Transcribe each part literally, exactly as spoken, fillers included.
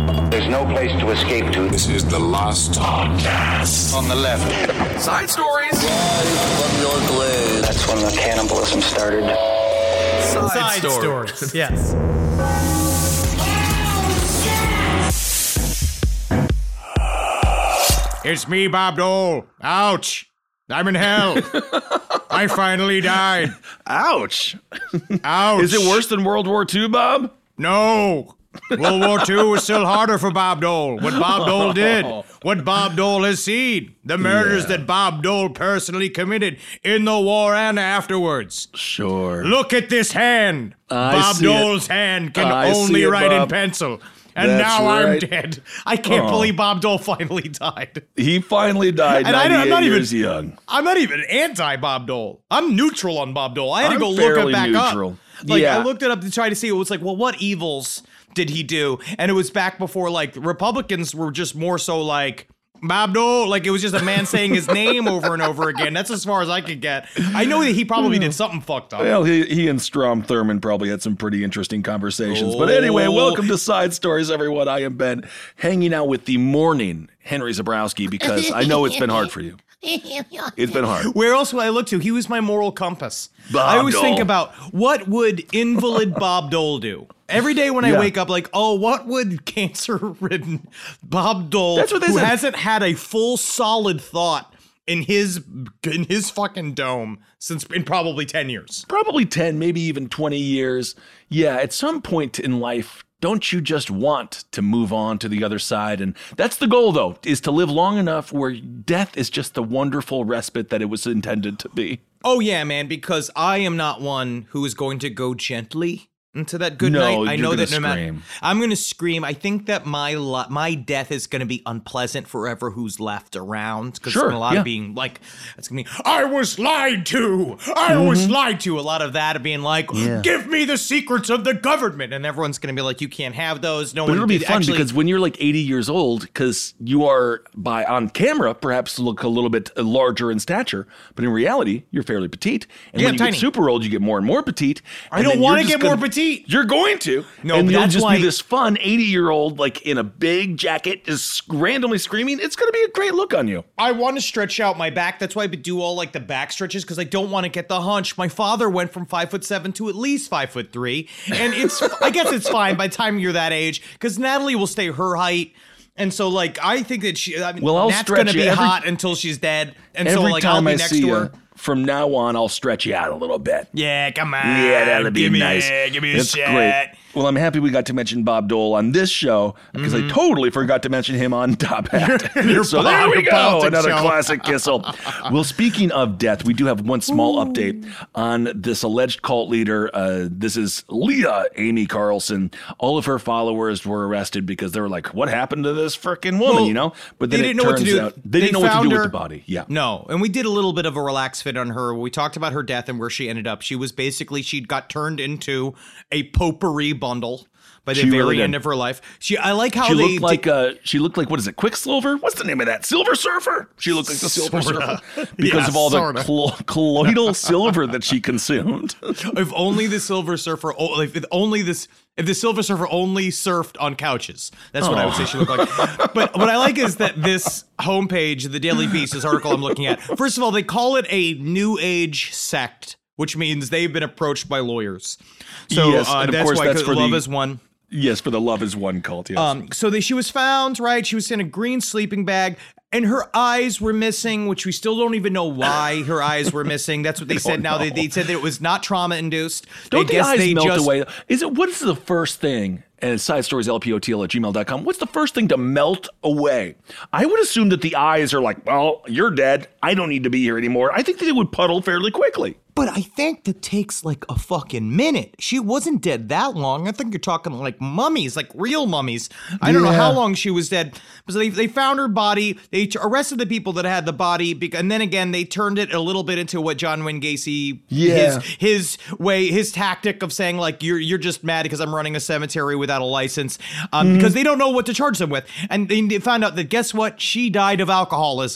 There's no place to escape to. This is the Lost Podcast. On the left. Side stories. From your glade. That's when the cannibalism started. Side, Side stories. stories. Yes. It's me, Bob Dole. Ouch. I'm in hell. I finally died. Ouch. Ouch. Is it worse than World War Two, Bob? No. World War Two was still harder for Bob Dole. What Bob Dole did, what Bob Dole has seen, the murders Yeah. that Bob Dole personally committed in the war and afterwards. Sure. Look at this hand. I Bob see it. Dole's hand can I see only it, write in Bob. pencil. And That's now I'm right. dead. I can't Oh. believe Bob Dole finally died. He finally died And I don't- I'm ninety-eight not even- years young. I'm not even anti-Bob Dole. I'm neutral on Bob Dole. I had I'm to go look fairly it back neutral. up. Like, Yeah. I looked it up to try to see. It was like, well, what evils did he do? And it was back before, like, Republicans were just more so like, Bob Dole, like, it was just a man saying his name over and over again. That's as far as I could get. I know that he probably did something fucked up. Well, he, he and Strom Thurmond probably had some pretty interesting conversations. But anyway, Oh. welcome to Side Stories, everyone. I am Ben, hanging out with the morning Henry Zabrowski because I know it's been hard for you. It's been hard. Where else would I look to? He was my moral compass. Bob I always Dole. think about what would invalid Bob Dole do? Every day when I Yeah. wake up, like, oh, what would cancer-ridden Bob Dole, That's what they who said. hasn't had a full, solid thought in his in his fucking dome since in probably ten years? Probably ten, maybe even twenty years. Yeah, at some point in life, don't you just want to move on to the other side? And that's the goal, though, is to live long enough where death is just the wonderful respite that it was intended to be. Oh, yeah, man, because I am not one who is going to go gently into that good No, night. I you're know gonna that no matter, scream. I'm going to scream. I think that my li- my death is going to be unpleasant forever who's left around because Sure, a lot yeah. of being like, it's going to be, I was lied to. I was lied to. A lot of that of being like, Mm-hmm. Yeah. give me the secrets of the government. And everyone's going to be like, you can't have those. No But one it'll be did- fun actually, because when you're like eighty years old, because you are by on camera perhaps look a little bit larger in stature, but in reality you're fairly petite. And Yeah, when you tiny. get super old, you get more and more petite. I and don't then wanna you're just get more gonna- petite. You're going to. No, and but you'll that's just why- be this fun eighty year old like in a big jacket, just randomly screaming. It's going to be a great look on you. I want to stretch out my back. That's why I do all like the back stretches because I don't want to get the hunch. My father went from five foot seven to at least five foot three, and it's I guess it's fine by the time you're that age because Natalie will stay her height. And so, like, I think that she, I mean, Well, I'll Nat's stretch gonna you be every- hot until she's dead. And so, Every like, I'll time be I next see to you, her. from now on, I'll stretch you out a little bit. Yeah, come on. Yeah, that'll be give me, nice. Give me a That's shot. great. Well, I'm happy we got to mention Bob Dole on this show because I totally forgot to mention him on Top Hat. Your so po- there we your go, politics another show. classic Kissel. Well, speaking of death, we do have one small update on this alleged cult leader. Uh, this is Leah Amy Carlson. All of her followers were arrested because they were like, "What happened to this freaking woman?" Well, you know, but they then didn't it know what to turns do. out they, didn't know what to found do her- with the body. Yeah. No, and we did a little bit of a relaxed fit on her. We talked about her death and where she ended up. She was basically, she got turned into a potpourri bundle by the She very really end did. of her life. She, I like how She they looked like uh, she looked like what is it? Quicksilver? What's the name of that? Silver Surfer? She looked like the Silver Sorta. Surfer because Yeah, of all sorta. the clo- colloidal silver that she consumed. if only the Silver Surfer, oh, if only this, if the Silver Surfer only surfed on couches. That's what I would say she looked like. But what I like is that this homepage, the Daily Beast, this article I'm looking at, first of all, they call it a New Age sect, which means they've been approached by lawyers. So Yes, uh, and of that's course why that's 'cause for Love the- is one. Yes, for the Love is One cult. Yes. Um, so they, she was found, right? She was in a green sleeping bag, and her eyes were missing, which we still don't even know why her eyes were missing. That's what they said. Now they, they said that it was not trauma induced. Don't they the guess eyes they melt just, away? Is it what is the first thing? And it's side stories L P O T L at gmail dot com. What's the first thing to melt away? I would assume that the eyes are like, well, you're dead. I don't need to be here anymore. I think that it would puddle fairly quickly. But I think that takes like a fucking minute. She wasn't dead that long. I think you're talking like mummies, like real mummies. I don't know Yeah. how long she was dead. So they, they found her body. They arrested the people that had the body. bec- And then again, they turned it a little bit into what John Wayne Gacy, Yeah. his, his way, his tactic of saying like, you're, you're just mad because I'm running a cemetery without a license. Um, Mm-hmm. Because they don't know what to charge them with. And they they found out that guess what? She died of alcoholism.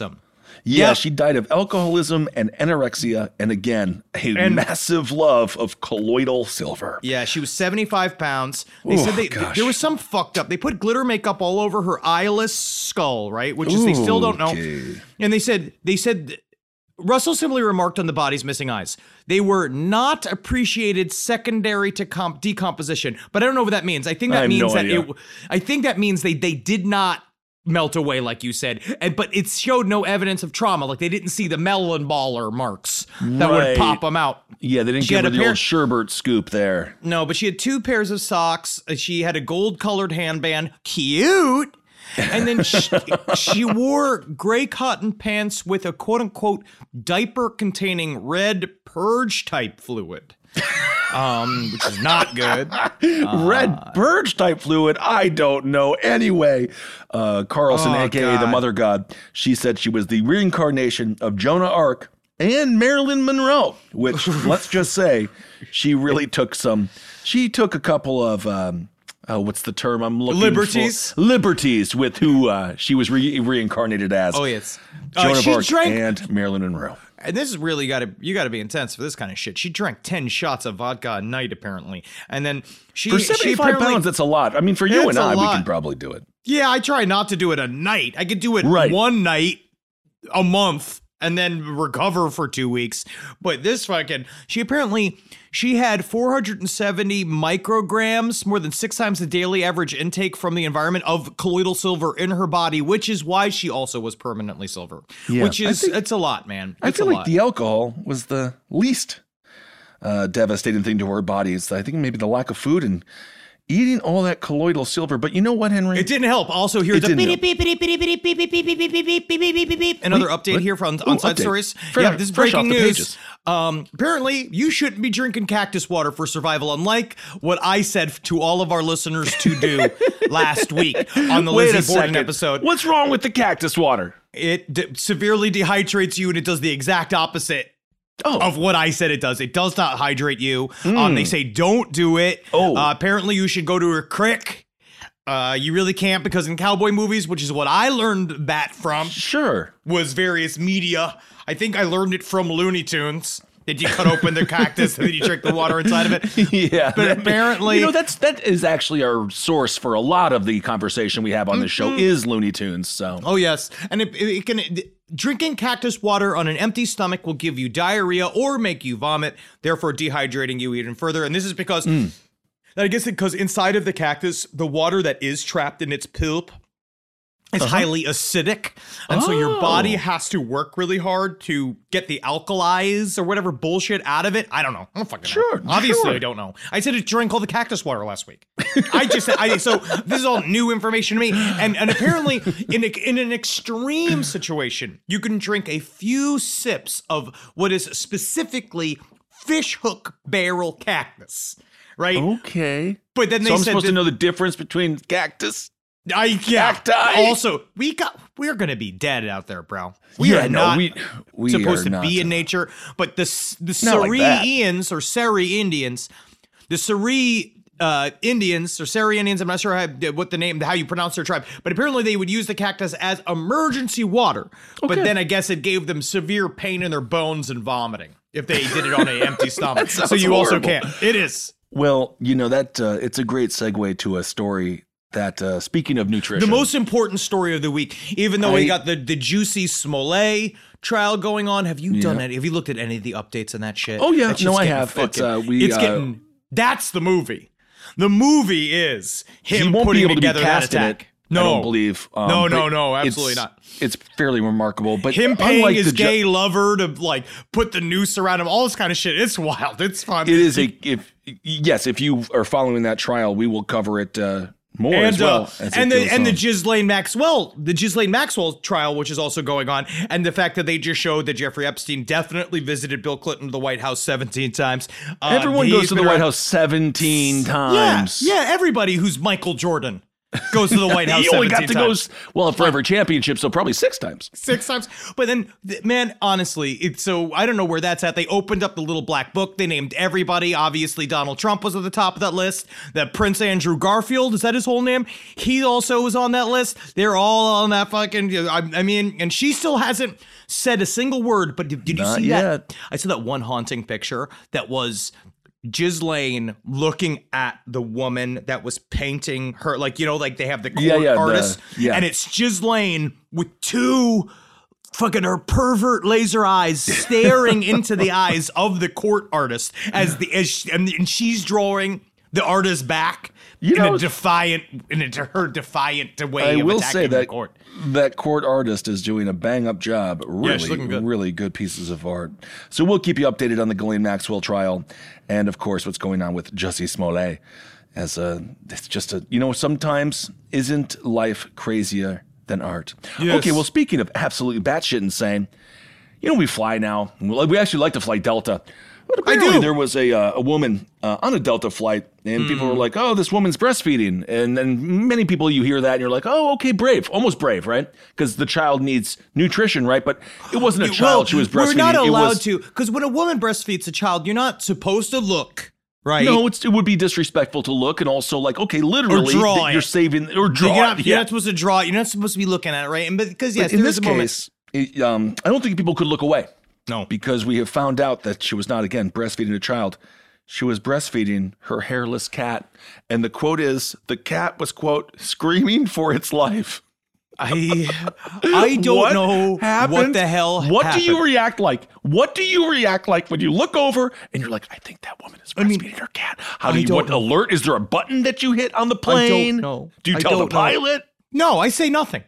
Yeah, Yep. she died of alcoholism and anorexia, and again, a And- massive love of colloidal silver. Yeah, she was seventy-five pounds. They Oh, said they, gosh. there was some fucked up. They put glitter makeup all over her eyeless skull, right? Which is they still don't know. Okay. And they said they said Russell simply remarked on the body's missing eyes. They were not appreciated secondary to comp- decomposition, but I don't know what that means. I think I that have means no that idea. it. I think that means they they did not melt away like you said, and but it showed no evidence of trauma. Like they didn't see the melon baller marks that Right. would pop them out. Yeah, they didn't She give had her a the pair- old sherbet scoop there. No, but she had two pairs of socks. Uh, She had a gold-colored handband. Cute. And then she, she wore gray cotton pants with a quote-unquote diaper containing red purge-type fluid. Um, which is not good. Red purge type fluid. I don't know. Anyway, uh, Carlson, Oh, aka the God. Mother God, she said she was the reincarnation of Jonah Ark and Marilyn Monroe. Which, let's just say, she really took some. She took a couple of. Um, Oh, what's the term I'm looking Liberties? for? Liberties with who uh, she was re- reincarnated as. Oh, yes. Uh, Joan of she Arc drank- and Marilyn Monroe. And this is really got to you got to be intense for this kind of shit. She drank ten shots of vodka a night apparently, and then she For she seventy-five apparently- pounds, that's a lot. I mean, for you It's and a I, we lot. can probably do it. Yeah, I try not to do it a night. I could do it Right. one night a month and then recover for two weeks. But this fucking, she apparently, she had four hundred seventy micrograms, more than six times the daily average intake from the environment of colloidal silver in her body, which is why she also was permanently silver. Yeah, which I is, think- it's a lot, man. I It's feel a like lot. the alcohol was the least uh, devastating thing to her body. It's, I think maybe the lack of food and eating all that colloidal silver. But you know what, Henry? It didn't help. Also, here's It a didn't beep, beep, beep, beep, beep, beep, beep, beep, beep, beep, beep, beep, beep, beep, beep, beep. Another Wait, update what? here from Ooh, on Side update. Stories. Fresh- yeah, this is fresh off breaking the news. pages. Um, apparently, you shouldn't be drinking cactus water for survival, unlike what I said to all of our listeners to do last week on the Wait a Lizzie Borden second. episode. What's wrong with the cactus water? It de- severely dehydrates you, and it does the exact opposite Oh, of what I said it does. It does not hydrate you. Um, they say don't do it. Oh. Uh, apparently, you should go to a crick. Uh, you really can't, because in cowboy movies, which is what I learned that from, sure. was various media. I think I learned it from Looney Tunes. Did you cut open the cactus and then you drink the water inside of it? Yeah, But apparently- you know, that's that is actually our source for a lot of the conversation we have on this show is Looney Tunes. So Oh yes, and it, it can. It, drinking cactus water on an empty stomach will give you diarrhea or make you vomit, therefore dehydrating you even further. And this is because, I guess, because inside of the cactus, the water that is trapped in its pulp is highly acidic, and so your body Oh. has to work really hard to get the alkalis or whatever bullshit out of it. I don't know. I don't fucking know. Sure, Obviously, sure. I don't know. I said to drink all the cactus water last week. I just said, I, so this is all new information to me. And and apparently, in a, in an extreme situation, you can drink a few sips of what is specifically fish hook barrel cactus, right? okay. But then they So I'm said supposed that- to know the difference between cactus. I yeah. Cacti. Also, we got we're gonna be dead out there, bro. We Yeah, are no, not we- we supposed are to not. be in nature. But the S- the Not like that. Seri-Ians or Seri Indians, the Seri uh, Indians or Seri Indians. I'm not sure how, what the name, how you pronounce their tribe, but apparently they would use the cactus as emergency water. But Okay. then I guess it gave them severe pain in their bones and vomiting if they did it on an empty stomach. So sounds you also horrible. can't. It is. Well, you know that uh, it's a great segue to a story that, uh, speaking of nutrition, The most important story of the week, even though we I- got the, the juicy Smollett trial going on. Have you done Yeah. any? Have you looked at any of the updates on that shit? Oh, yeah. That No, shit's I getting have. It's, uh, we, it's uh, getting. That's the movie. The movie is him he won't putting be able to be together that cast in attack. it. No, I don't believe. Um, No, but no, no, it's- absolutely not. It's fairly remarkable, but Him paying unlike his the ju- gay lover to like put the noose around him, all this kind of shit. It's wild. It's fun. It is a if yes, if you are following that trial, we will cover it uh, more and as well. uh, as and it the goes and the on. Ghislaine Maxwell, the Ghislaine Maxwell trial, which is also going on, and the fact that they just showed that Jeffrey Epstein definitely visited Bill Clinton to the White House seventeen times. Uh, Everyone he's goes to the been White around- House seventeen Yeah, times. yeah, everybody who's Michael Jordan. goes to the White House. You only got to times. go, well, for every championship, so probably six times. Six times. But then, th- man, honestly, it's so I don't know where that's at. They opened up the little black book. They named everybody. Obviously, Donald Trump was at the top of that list. That Prince Andrew Garfield, is that his whole name? He also was on that list. They're all on that fucking, I, I mean, and she still hasn't said a single word. But did, did you Not see yet. that? I saw that one haunting picture that was Ghislaine looking at the woman that was painting her, like, you know, like they have the court Yeah, yeah, the- artist, yeah. and it's Ghislaine with two fucking her pervert laser eyes staring into the eyes of the court artist as the as she, and, and she's drawing the artist back You in know, a defiant in a, her defiant way I of will attacking say the that court. that court artist is doing a bang up job. Yeah, she's Really, looking good. really good pieces of art. So we'll keep you updated on the Ghislaine Maxwell trial, and of course, what's going on with Jussie Smollett. As a, it's just a, you know, sometimes isn't life crazier than art? Yes. Okay, well, speaking of absolutely batshit insane, you know, we fly now. We actually like to fly Delta. But apparently do. there was a uh, a woman uh, on a Delta flight, and people Hmm. were like, "Oh, this woman's breastfeeding," and then many people you hear that, and you're like, "Oh, okay, brave, almost brave, right?" Because the child needs nutrition, right? But it wasn't a Well, child; she was breastfeeding. We're not It allowed was, to, because when a woman breastfeeds a child, you're not supposed to look, right? No, it's, it would be disrespectful to look, and also like, okay, literally, draw that you're it. saving or draw. You're not, it, you're yeah. not supposed to draw it. You're not supposed to be looking at it, right? And but because yes, in there this is a moment. case, it, um, I don't think people could look away. No. Because we have found out that she was not, again, breastfeeding a child. She was breastfeeding her hairless cat. And the quote is, the cat was, quote, screaming for its life. I I don't What know happened? what the hell What happened. do you react like? What do you react like when you look over and you're like, I think that woman is breastfeeding mean, her cat? How do I you, don't what know. alert? Is there a button that you hit on the plane? know. Do you I tell the don't know. pilot? No, I say nothing.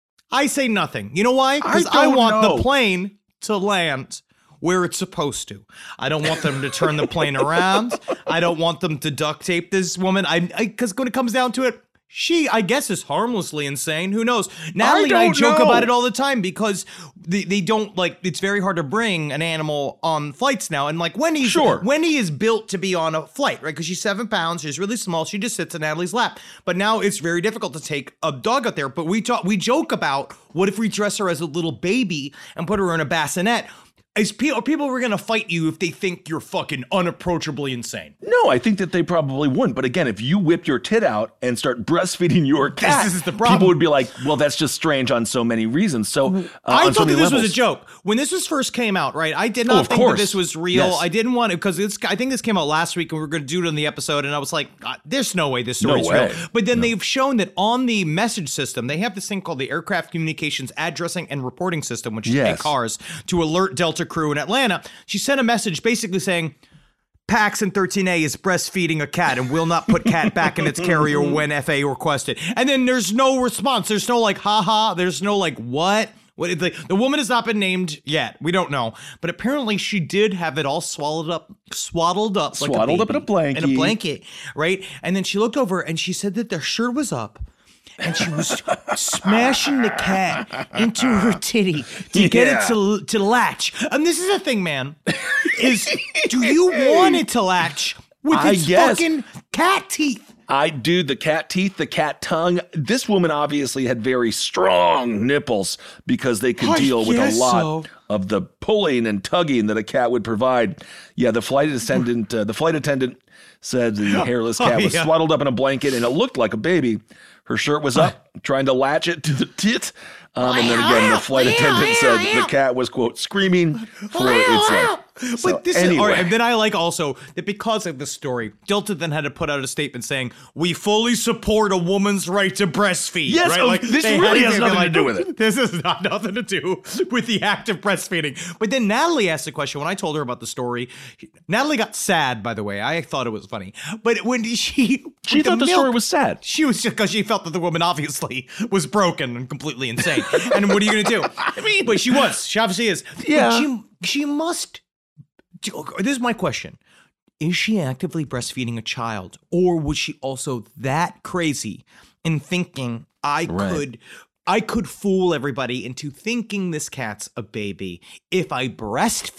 I say nothing. You know why? Because I I, don't want know. the plane to land where it's supposed to. I don't want them to turn the plane around. I don't want them to duct tape this woman. I because when it comes down to it, she, I guess, is harmlessly insane. Who knows? Natalie and I don't joke know. about it all the time because they, they don't, like, it's very hard to bring an animal on flights now. And, like, Wendy's, Sure. Wendy is built to be on a flight, right? Because she's seven pounds. She's really small. She just sits in Natalie's lap. But now it's very difficult to take a dog out there. But we talk, we joke about what if we dress her as a little baby and put her in a bassinet? Is people, people were going to fight you if they think you're fucking unapproachably insane. No, I think that they probably wouldn't. But again, if you whip your tit out and start breastfeeding your cat, is the problem. people would be like, well, that's just strange on so many reasons. So uh, I on so thought that many this was levels. a joke. When this was first came out, right? I did Oh, not of think course. that this was real. Yes. I didn't want it because it's. I think this came out last week and we were going to do it in the episode. And I was like, God, there's no way this story is way. real. But then they've shown that on the message system, they have this thing called the Aircraft Communications Addressing and Reporting System, which is Yes. A CARS, to alert Delta crew in Atlanta. She sent a message basically saying, Paxson thirteen A is breastfeeding a cat and will not put cat back in its carrier when F A A requested. And then there's no response. There's no like, haha. There's no like, what? What the, the woman has not been named yet. We don't know. But apparently she did have it all swallowed up, swaddled up. like Swaddled a up in a baby, blanket. In a blanket, right? And then she looked over and she said that their shirt was up. And she was smashing the cat into her titty to get Yeah. it to to latch. And this is the thing, man. Is do you want it to latch with I its guess. fucking cat teeth? I do the cat teeth, the cat tongue. This woman obviously had very strong nipples because they could I deal with a guess lot so. of the pulling and tugging that a cat would provide. Yeah, the flight attendant, uh, the flight attendant said the hairless cat Oh, was yeah. swaddled up in a blanket and it looked like a baby. Her shirt was up, trying to latch it to the tit. Um, and then again, the flight attendant said the cat was, quote, screaming for its life. So, But this anyway. is all right. And then I like also that because of the story, Delta then had to put out a statement saying, "We fully support a woman's right to breastfeed." Yes, right? oh, Like, this they really had has be nothing to like, do with it. This is not nothing to do with the act of breastfeeding. But then Natalie asked the question when I told her about the story. Natalie got sad, by the way. I thought it was funny, but when she She with thought the milk, story was sad. She was just because she felt that the woman obviously was broken and completely insane. And what are you going to do? I mean, but she was. She obviously is. Yeah. But she she must. This is my question. Is she actively breastfeeding a child, or was she also that crazy in thinking I Right. could I could fool everybody into thinking this cat's a baby if I breastfeed it?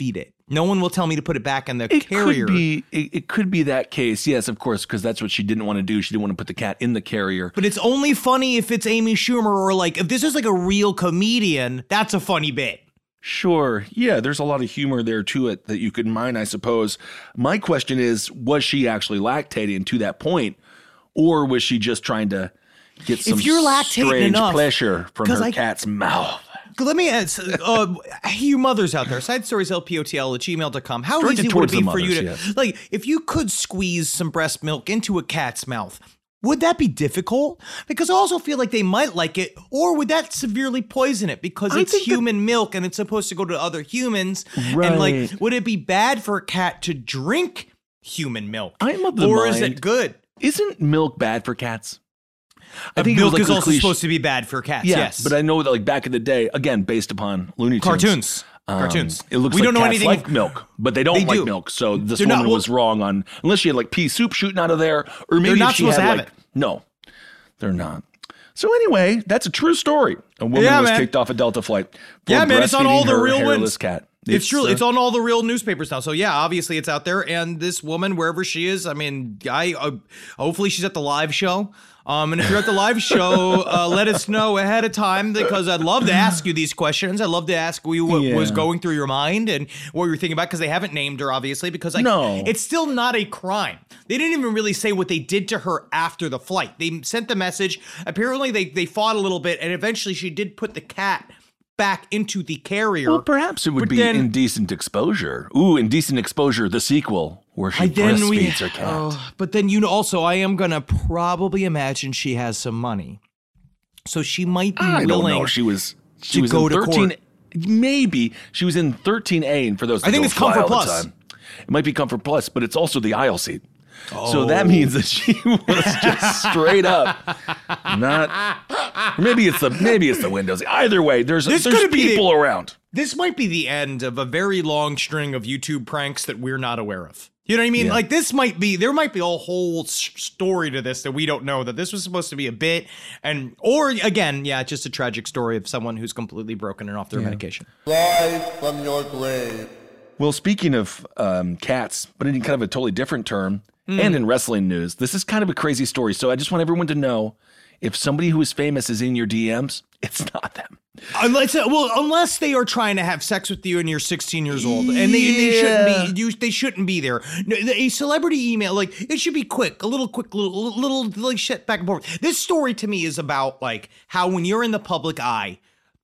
No one will tell me to put it back in the It carrier. could be. It, it could be that case. Yes, of course, because that's what she didn't want to do. She didn't want to put the cat in the carrier. But it's only funny if it's Amy Schumer or like if this is like a real comedian. That's a funny bit. Sure. Yeah, there's a lot of humor there to it that you could mine, I suppose. My question is, was she actually lactating to that point, or was she just trying to get some If you're lactating strange enough, pleasure from 'cause her I- cat's mouth? Let me ask, uh, hey, you mothers out there, side stories L P O T L at gmail dot com. How Directed easy would towards it be the for you to, mothers, yes. like, if you could squeeze some breast milk into a cat's mouth, would that be difficult? Because I also feel like they might like it, or would that severely poison it? Because I it's think that- human milk and it's supposed to go to other humans. And, Right. like, would it be bad for a cat to drink human milk? I'm of the Or is mind- it good? Isn't milk bad for cats? I Uh, think it was milk like is a also cliche- supposed to be bad for cats, Yeah, yes. but I know that like back in the day, again, based upon Looney Tunes. Cartoons. um, Cartoons. It looks We like don't know cats anything- like milk, but they don't They like do. milk. So this They're woman not- well- was wrong on, unless she had like pea soup shooting out of there, or maybe not if she supposed had to have like, it. no, they're not. So anyway, that's a true story. A woman Yeah, was man. kicked off a Delta flight. For Yeah, man, it's on all breastfeeding the her real hairless ones. cat. It's, true. uh, It's on all the real newspapers now. So yeah, obviously it's out there. And this woman, wherever she is, I mean, I uh, hopefully she's at the live show. Um, and if you're at the live show, uh, let us know ahead of time because I'd love to ask you these questions. I'd love to ask you what Yeah. was going through your mind and what you're thinking about because they haven't named her, obviously, because like, No. it's still not a crime. They didn't even really say what they did to her after the flight. They sent the message. Apparently, they, they fought a little bit, and eventually she did put the cat back into the carrier. Well, perhaps it would But be then- Indecent Exposure. Ooh, Indecent Exposure, the sequel, where she I- then we- breastfeeds her cat. oh, but then you know, also, I am gonna probably imagine she has some money, so she might be I don't willing. know. She was she to was go in to thirteen. court. Maybe she was in thirteen A, and for those that I think don't it's Comfort fly all the Plus. time, it might be Comfort Plus, but it's also the aisle seat. So that means that she was just straight up not. Or maybe it's the maybe it's the windows. Either way, there's This there's could be the- people around. This might be the end of a very long string of YouTube pranks that we're not aware of. You know what I mean? Yeah. Like this might be, there might be a whole s- story to this that we don't know, that this was supposed to be a bit and, or again, yeah, just a tragic story of someone who's completely broken and off their medication. Rise from your grave. Well, speaking of um, cats, but in kind of a totally different term, Hmm. and in wrestling news, this is kind of a crazy story. So I just want everyone to know, if somebody who is famous is in your D Ms, it's not them. Unless, well, unless they are trying to have sex with you and you're sixteen years old, and they, they shouldn't be, you, they shouldn't be there. No, a celebrity email, like it should be quick, a little quick, little, little, like shit back and forth. This story to me is about like how when you're in the public eye,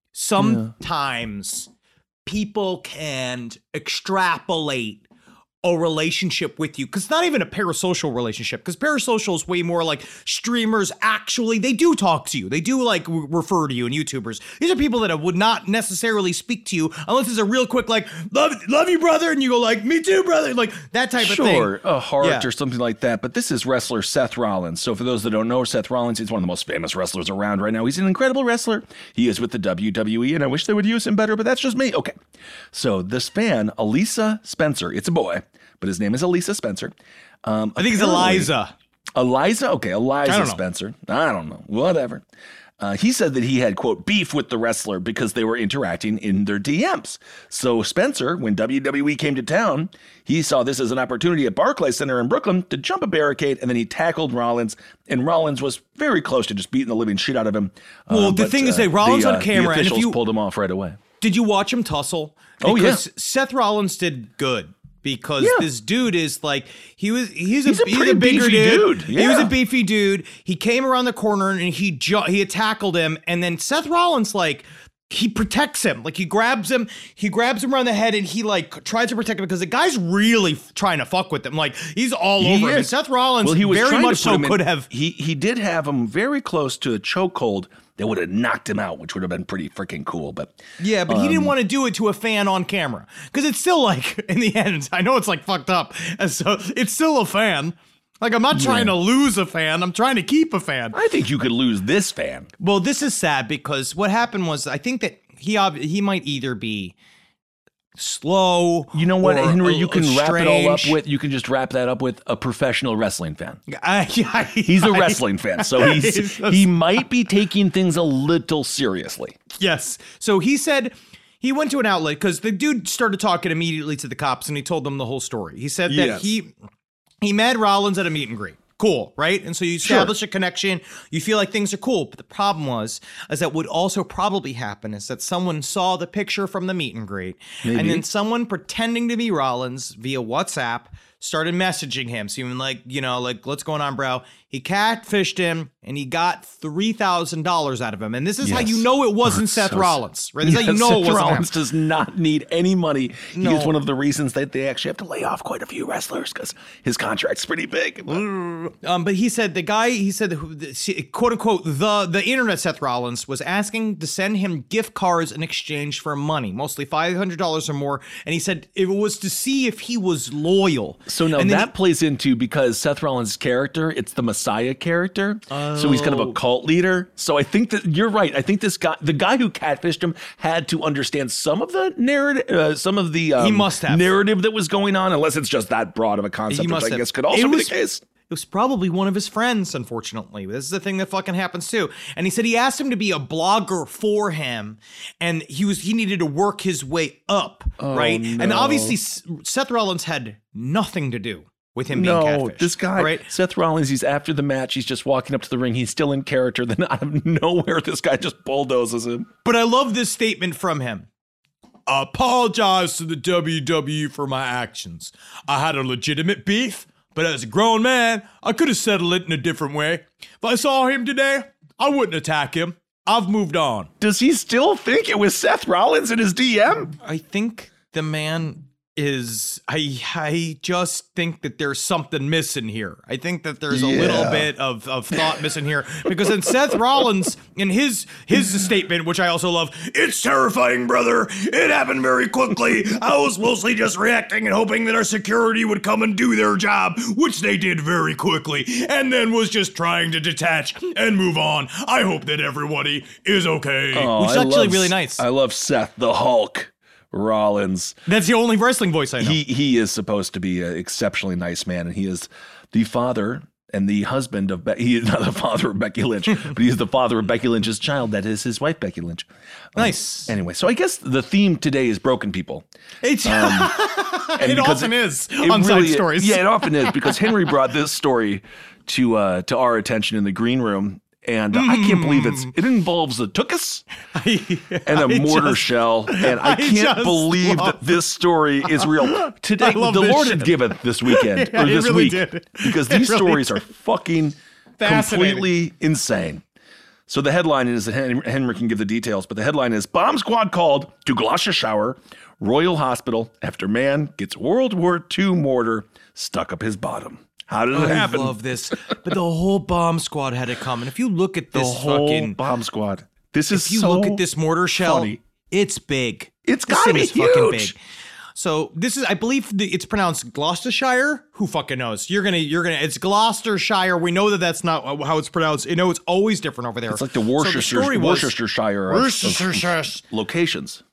sometimes people can extrapolate a relationship with you, because not even a parasocial relationship, because parasocial is way more like streamers actually, they do talk to you, they do like re- refer to you, and YouTubers, these are people that would not necessarily speak to you unless it's a real quick like love love you brother, and you go like me too brother, like that type of thing. Sure, a heart Yeah. or something like that. But this is wrestler Seth Rollins. So for those that don't know Seth Rollins, he's one of the most famous wrestlers around right now. He's an incredible wrestler. He is with the W W E, and I wish they would use him better, but that's just me. Okay. So this fan, Elisa Spencer, it's a boy, but his name is Elisa Spencer. Um, I think it's apparently- Eliza. Eliza? Okay, Eliza I don't know. Spencer. I don't know. Whatever. Uh, he said that he had, quote, beef with the wrestler because they were interacting in their D Ms. So Spencer, when W W E came to town, he saw this as an opportunity at Barclays Center in Brooklyn to jump a barricade, and then he tackled Rollins, and Rollins was very close to just beating the living shit out of him. Well, Uh, the but, thing is uh, that Rollins the, on uh, camera, the and if officials you- pulled him off right away. Did you watch him tussle? Oh, yeah. Because Seth Rollins did good. Because Yeah. this dude is like, he was, he's, He's a, a he's pretty a bigger beefy dude. dude. He was a Yeah. beefy dude. He came around the corner and he ju- he tackled him. And then Seth Rollins, like, he protects him. Like, he grabs him, he grabs him around the head and he, like, tries to protect him because the guy's really f- trying to fuck with him. Like, he's all He over him. And is. Seth Rollins Well, he was very trying to much put so him in- could have. He he did have him very close to a chokehold that would have knocked him out, which would have been pretty freaking cool. But Yeah, but he Um, didn't want to do it to a fan on camera because it's still like, in the end, I know it's like fucked up, and so it's still a fan. Like, I'm not trying to lose a fan. I'm trying to keep a fan. I think you could lose this fan. Well, this is sad because what happened was I think that he ob- he might either be slow. You know what, or Henry? a- You can a wrap it all up strange. with. You can just wrap that up with a professional wrestling fan. Uh, yeah, He's a I- wrestling fan, so he's He's a- he might be taking things a little seriously. Yes. So he said he went to an outlet because the dude started talking immediately to the cops and he told them the whole story. He said that Yes. he he met Rollins at a meet and greet. Cool, right? And so you establish sure. a connection. You feel like things are cool. But the problem was, is that would also probably happen is that someone saw the picture from the meet and greet. Maybe. And then someone pretending to be Rollins via WhatsApp started messaging him, seeming like, you know, like, what's going on, bro? He catfished him, and he got three thousand dollars out of him. And this is yes. how you know it wasn't oh, Seth so Rollins, right? This is yes, how you know Seth it wasn't Rollins him. does not need any money. No. He's one of the reasons that they actually have to lay off quite a few wrestlers because his contract's pretty big. Um, but he said the guy, he said, the, quote unquote, the, the internet Seth Rollins was asking to send him gift cards in exchange for money, mostly five hundred dollars or more. And he said it was to see if he was loyal. So now that he, plays into, because Seth Rollins' character, it's the Messiah character. Oh. So he's kind of a cult leader. So I think that you're right. I think this guy, the guy who catfished him, had to understand some of the narrative, uh, some of the um, he must have. narrative that was going on, unless it's just that broad of a concept, which I have. guess could also it be was, the case. It was probably one of his friends, unfortunately. This is the thing that fucking happens too. And he said he asked him to be a blogger for him, and he was he needed to work his way up, oh, right? No. And obviously, Seth Rollins had nothing to do with him being no, catfished. this guy, right? Seth Rollins, he's after the match. He's just walking up to the ring. He's still in character. Then out of nowhere, this guy just bulldozes him. But I love this statement from him. I apologize to the W W E for my actions. I had a legitimate beef, but as a grown man, I could have settled it in a different way. If I saw him today, I wouldn't attack him. I've moved on. Does he still think it was Seth Rollins in his D M? I think the man is, I I just think that there's something missing here. I think that there's a yeah. little bit of, of thought missing here. Because in Seth Rollins, in his his statement, which I also love, it's terrifying, brother. It happened very quickly. I was mostly just reacting and hoping that our security would come and do their job, which they did very quickly, and then was just trying to detach and move on. I hope that everybody is okay. Oh, which is I actually love, really nice. I love Seth the Hulk Rollins. That's the only wrestling voice I know. He he is supposed to be an exceptionally nice man, and he is the father and the husband of Be- he is not the father of Becky Lynch, but he is the father of Becky Lynch's child. That is his wife, Becky Lynch. Nice. Um, anyway, so I guess the theme today is broken people. It's um, it often it, is it on really, side stories. Yeah, it often is, because Henry brought this story to uh, to our attention in the green room. And uh, mm. I can't believe it's it involves a tuchus and a I mortar just, shell. And I, I can't believe love, that this story is real. Today, the Lord had given this weekend, yeah, or this really week, did. because these really stories did. are fucking completely insane. So the headline is, that Henry can give the details, but the headline is, Bomb Squad called to Gloucestershire Royal Hospital after man gets World War Two mortar stuck up his bottom. How did it I happen? I love this. But the whole Bomb Squad had it come. And if you look at this the whole fucking Bomb Squad, this is if you so look at this mortar shell, funny. It's big. It's this gotta thing be is huge. Fucking big. So this is, I believe the, it's pronounced Gloucestershire. Who fucking knows? You're gonna, you're gonna. It's Gloucestershire. We know that that's not how it's pronounced. You know, it's always different over there. It's like the Worcestershire, so the Worcestershire, Worcestershire of, of locations.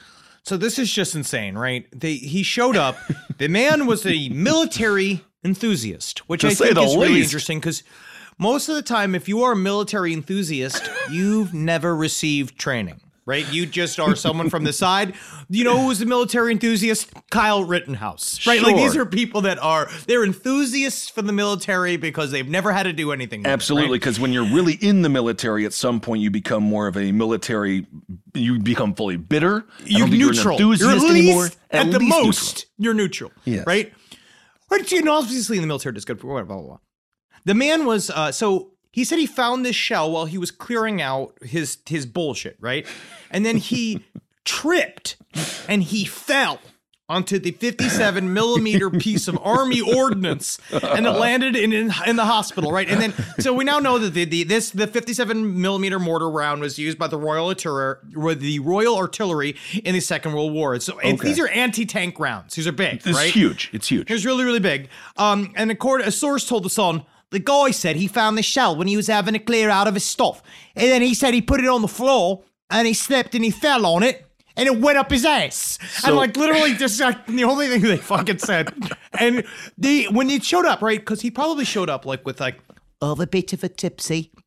So this is just insane, right? They he showed up. The man was a military enthusiast, which to I think is least. really interesting because most of the time, if you are a military enthusiast, you've never received training, right? You just are someone from the side. You know who's a military enthusiast? Kyle Rittenhouse, right? Sure. Like these are people that are, they're enthusiasts for the military because they've never had to do anything. Absolutely, because right? when you're really in the military, at some point you become more of a military, you become fully bitter. You're neutral. You're, an you're at anymore. least, at, at the least most, neutral. You're neutral, yes. right? Right, you know, obviously in the military, it's good for blah, blah, blah. The man was, uh, so he said he found this shell while he was clearing out his, his bullshit, right? And then he tripped and he fell onto the fifty-seven millimeter piece of Army ordnance, and it landed in, in in the hospital, right? And then, so we now know that the, the this the fifty-seven millimeter mortar round was used by the Royal Artillery, the Royal Artillery in the Second World War. So okay. these are anti-tank rounds. These are big, it's right? huge. It's huge. It's really, really big. Um, and according, a source told the Sun, the guy said he found the shell when he was having to clear out of his stuff, and then he said he put it on the floor and he slipped and he fell on it. And it went up his ass. So, and like literally just like the only thing they fucking said. And they, when it showed up, right? Because he probably showed up like with like, oh, a bit of a tipsy.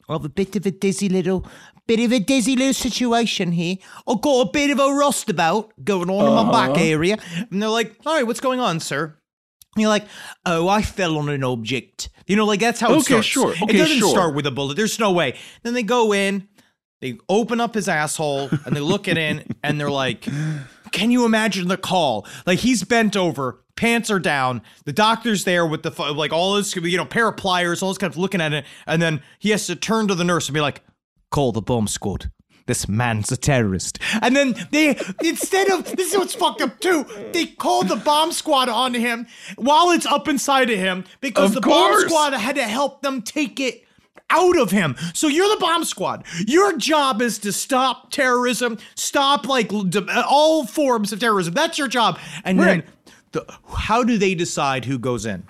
I have a bit of a dizzy little, bit of a dizzy little situation here. I've got a bit of a rustabout going on uh-huh. in my back area. And they're like, all right, what's going on, sir? And you're like, oh, I fell on an object. You know, like, that's how it okay, starts. Sure. Okay, it doesn't sure. start with a bullet. There's no way. Then they go in, they open up his asshole, and they look it in, and they're like, can you imagine the call? Like, he's bent over, pants are down, the doctor's there with the, like, all this, you know, pair of pliers, all this kind of looking at it, and then he has to turn to the nurse and be like, call the bomb squad. This man's a terrorist. And then they, instead of, this is what's fucked up too, they called the bomb squad on him while it's up inside of him because of the course. bomb squad had to help them take it out of him. So you're the bomb squad. Your job is to stop terrorism, stop like all forms of terrorism. That's your job. And right. then the, how do they decide who goes in?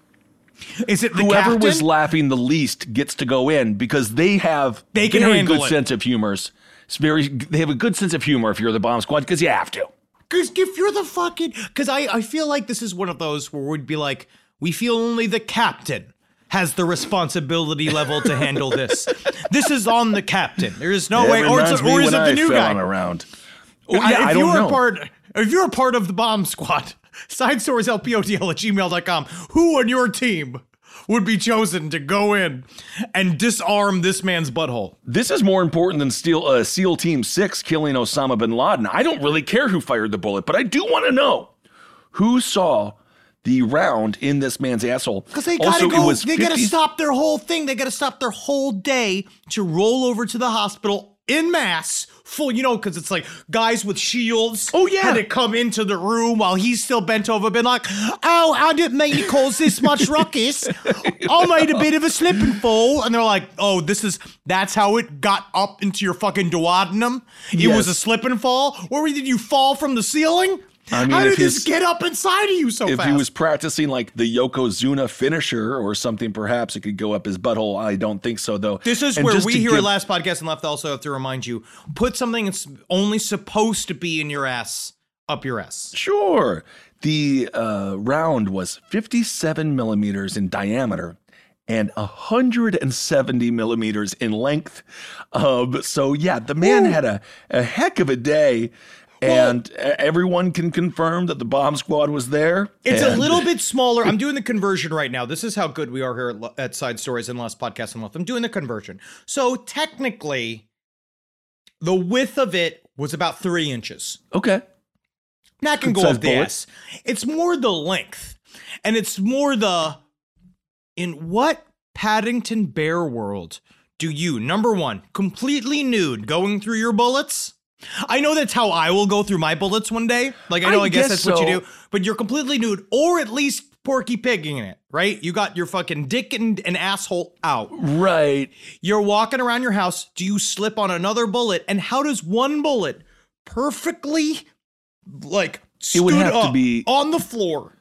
Is it the whoever captain? was laughing the least gets to go in because they have they can very handle good it. sense of humors. It's very they have a good sense of humor if you're the bomb squad because you have to. Because if you're the fucking, because I I feel like this is one of those where we'd be like, we feel only the captain has the responsibility level to handle this. This is on the captain. There is no That way, or, it's, or is it the I new guy? Around. Oh, yeah, I, if I don't you're know. A part, if you're a part of the bomb squad, side stories L P O T L at gmail dot com, who on your team would be chosen to go in and disarm this man's butthole? This is more important than Steel, uh, SEAL Team six killing Osama bin Laden. I don't really care who fired the bullet, but I do want to know who saw the round in this man's asshole. Because they gotta also, go, it was they fifty gotta stop their whole thing. They gotta stop their whole day to roll over to the hospital in mass, full, you know, because it's like guys with shields. Oh, yeah. Had to come into the room while he's still bent over, been like, oh, I didn't mean to cause this much ruckus. I made a bit of a slip and fall. And they're like, oh, this is, that's how it got up into your fucking duodenum? It Yes. was a slip and fall? Where did you fall from the ceiling? I mean, how if did this his- get up inside of you so If fast? he was practicing like the Yokozuna finisher or something, perhaps it could go up his butthole. I don't think so, though. This is And where just we to here give- at Last Podcast and Left also have to remind you, put something that's only supposed to be in your ass up your ass. Sure. The uh, round was fifty-seven millimeters in diameter and one hundred seventy millimeters in length. Um, so, yeah, the man Ooh. had a, a heck of a day. And well, everyone can confirm that the bomb squad was there. It's and- a little bit smaller. I'm doing the conversion right now. This is how good we are here at, at Side Stories and Last Podcast and Left. I'm doing the conversion. So technically, the width of it was about three inches. Okay. That can Good go size up the bullet. ass. It's more the length. And it's more the, in what Paddington Bear world do you, number one, completely nude going through your bullets? I know that's how I will go through my bullets one day. Like, I know, I, I guess, guess that's what you so. do. But you're completely nude, or at least Porky Pigging in it, right? You got your fucking dick and, and asshole out. Right. You're walking around your house. Do you slip on another bullet? And how does one bullet perfectly, like, It would stood have to up be- on the floor?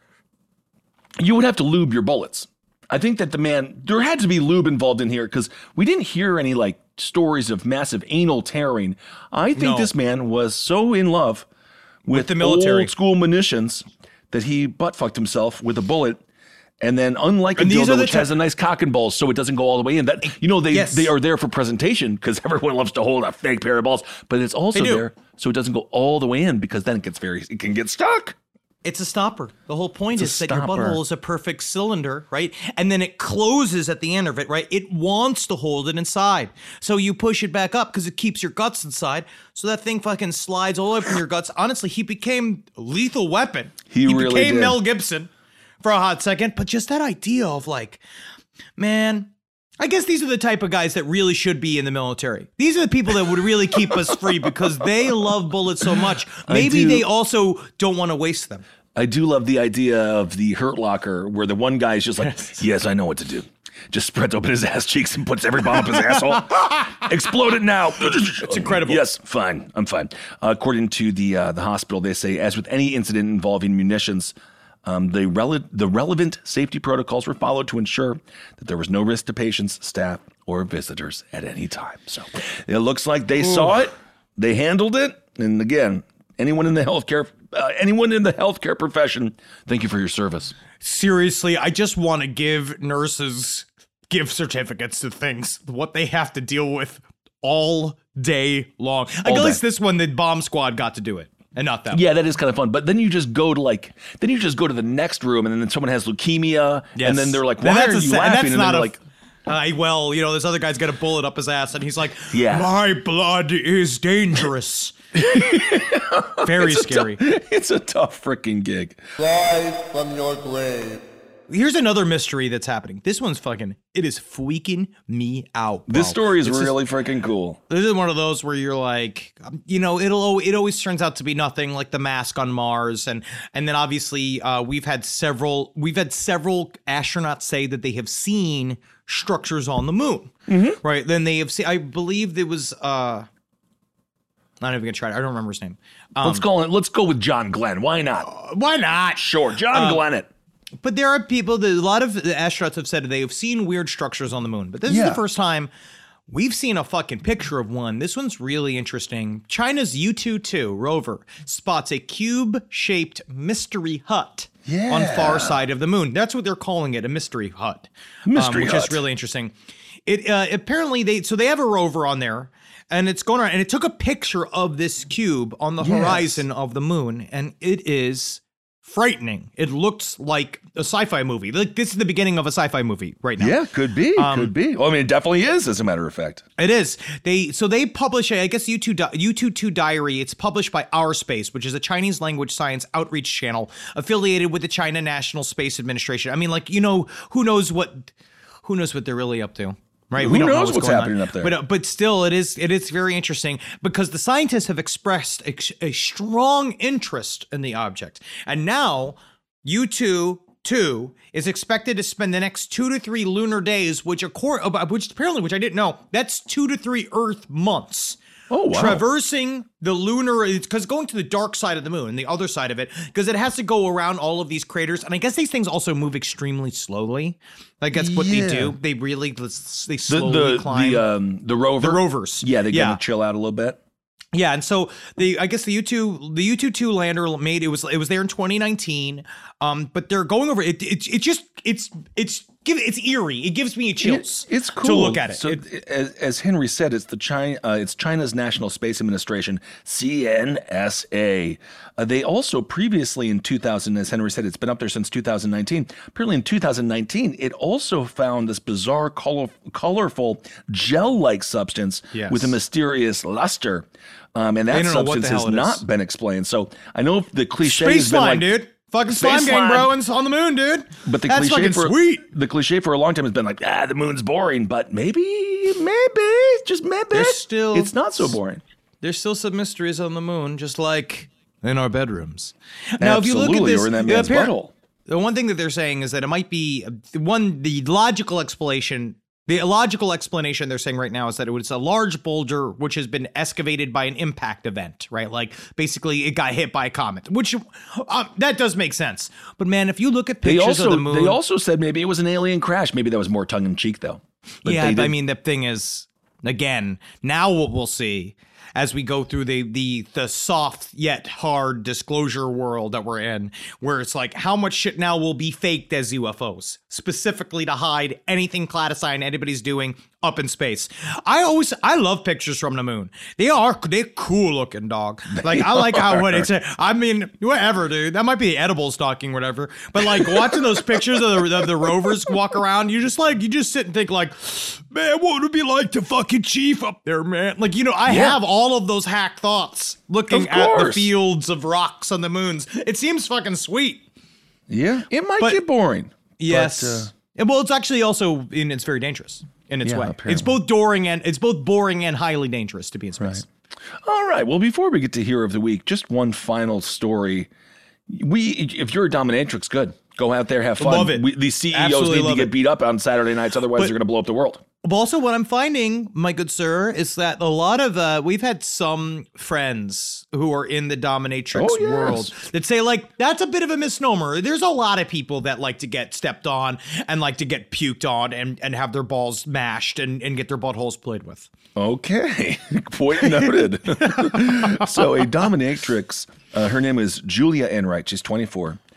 You would have to lube your bullets. I think that the man, there had to be lube involved in here because we didn't hear any like stories of massive anal tearing. I think No. this man was so in love with, the military. old school munitions that he butt fucked himself with a bullet. And then, unlike a And these are dildo, the which ti- has a nice cock and balls, so it doesn't go all the way in. That you know, they Yes. they are there for presentation because everyone loves to hold a fake pair of balls, but it's also They do. there so it doesn't go all the way in because then it gets very, it can get stuck. It's a stopper. The whole point It's a is that your stopper. butthole is a perfect cylinder, right? And then it closes at the end of it, right? It wants to hold it inside. So you push it back up because it keeps your guts inside. So that thing fucking slides all the way from your guts. Honestly, he became a lethal weapon. He really became did. Mel Gibson for a hot second. But just that idea of like, man, I guess these are the type of guys that really should be in the military. These are the people that would really keep us free because they love bullets so much. Maybe do. they also don't want to waste them. I do love the idea of the Hurt Locker where the one guy is just like, yes, I know what to do. Just spreads open his ass cheeks and puts every bomb up his asshole. Explode it now. It's incredible. Yes, fine. I'm fine. Uh, according to the uh, the hospital, they say, as with any incident involving munitions, um, the, rele- the relevant safety protocols were followed to ensure that there was no risk to patients, staff, or visitors at any time. So it looks like they Ooh. saw it, they handled it, and again, anyone in the healthcare, uh, anyone in the healthcare profession, thank you for your service. Seriously, I just want to give nurses gift certificates to things, what they have to deal with all day long. Like, All at least day. this one, the bomb squad got to do it, and not that. Yeah, that is kind of fun. But then you just go to like, then you just go to the next room, and then someone has leukemia, Yes. and then they're like, Then "Why that's are a you sa- and laughing?" that's And then not they're a- like, Uh, well, you know, this other guy's got a bullet up his ass, and he's like, Yeah. my blood is dangerous. Very scary. "It's a tough freaking gig." Rise from your grave. Here's another mystery that's happening. This one's fucking, it is freaking me out. This bro. story is This really freaking cool. This is one of those where you're like, um, you know, it'll al- it always turns out to be nothing, like the mask on Mars, and and then obviously uh, we've had several we've had several astronauts say that they have seen structures on the moon, Mm-hmm. right? Then they have seen. I believe there was. Uh, not even gonna try it. I don't remember his name. Um, Let's go. Let's go with John Glenn. Why not? why not? Sure, John Glenn. It. But there are people that a lot of the astronauts have said they have seen weird structures on the moon. But this is Yeah. the first time we've seen a fucking picture of one. This one's really interesting. China's U two two rover spots a cube-shaped mystery hut on Yeah. far side of the moon. That's what they're calling it, a mystery hut. Mystery which hut. is really interesting. It uh, apparently they so they have a rover on there. And it's going around, and it took a picture of this cube on the Yes. horizon of the moon, and it is frightening. It looks like a sci-fi movie. Like, this is the beginning of a sci-fi movie right now. Yeah, could be. Um, could be. Well, I mean, it definitely is, as a matter of fact. It is. They so they publish a, I guess U two U two two Diary. It's published by Our Space, which is a Chinese language science outreach channel affiliated with the China National Space Administration. I mean, like, you know, who knows what who knows what they're really up to. Right, Who we don't knows know what's, what's going happening on. up there? But uh, but still, it is it is very interesting because the scientists have expressed a, a strong interest in the object, and now U two two is expected to spend the next two to three lunar days, which according, which apparently, which I didn't know, that's two to three Earth months. Oh, wow. Traversing the lunar, because going to the dark side of the moon, the other side of it, because it has to go around all of these craters, and I guess these things also move extremely slowly. Like that's what Yeah. they do. They really they The slowly the climb. the um the rover. The rovers. Yeah, they Yeah. gonna chill out a little bit. Yeah, and so the I guess the U two the U two two lander made it was it was there in twenty nineteen. Um, but they're going over it. It, it just it's it's give it's eerie. It gives me chills. It's cool to look at it. So, It- as, as Henry said, it's the China, uh, it's China's National Space Administration, C N S A. Uh, they also previously in two thousand, as Henry said, it's been up there since two thousand nineteen. Apparently, in two thousand nineteen, it also found this bizarre, color, colorful gel-like substance Yes. with a mysterious luster. Um, and They that don't know what the substance has hell it is. not been explained. So I know the cliche Space has been slime, like, dude. Fucking Space slime gang, slime. bro, and on the moon, dude. But the That's cliche fucking for sweet. the cliche for a long time has been like, ah, the moon's boring, but maybe, maybe, just maybe, There's still- it's not so boring. There's still some mysteries on the moon, just like in our bedrooms. Now, if you look at Absolutely, this, or in that the man's appar- butthole. The one thing that they're saying is that it might be the one, the logical explanation. The illogical explanation they're saying right now is that it was a large boulder which has been excavated by an impact event, right? Like basically it got hit by a comet, which uh, that does make sense. But man, if you look at They pictures also of the moon, they also said maybe it was an alien crash. Maybe that was more tongue in cheek though. But yeah, they but I did- mean the thing is, again, now what we'll see as we go through the the the soft yet hard disclosure world that we're in, where it's like how much shit now will be faked as U F Os, specifically to hide anything clandestine anybody's doing up in space. I always I love pictures from the moon. They are they're cool looking, dog. Like I like how what it's I mean, whatever, dude. That might be edible stalking, whatever. But like watching those pictures of the, of the rovers walk around, you just like you just sit and think like, man, what would it be like to fucking chief up there, man? Like, you know, I Yeah. have all of those hack thoughts looking Of at the course. fields of rocks on the moons. It seems fucking sweet. yeah, it might But- get boring. Yes. But, uh, And, well, it's actually also in it's very dangerous in its Yeah, way. apparently. It's both boring and it's both boring and highly dangerous to be in space. all right. Well, before we get to Hero of the Week, just one final story. We, if you're a dominatrix, good. Go out there, have fun. Love it. We, these C E Os Absolutely need to love get it. beat up on Saturday nights, otherwise But- they're going to blow up the world. But also, what I'm finding, my good sir, is that a lot of uh, we've had some friends who are in the dominatrix Oh, yes. world that say like that's a bit of a misnomer. There's a lot of people that like to get stepped on and like to get puked on and, and have their balls mashed and, and get their buttholes played with. Okay, point noted. So a dominatrix, uh, her name is Julia Enright. She's twenty-four. Yep.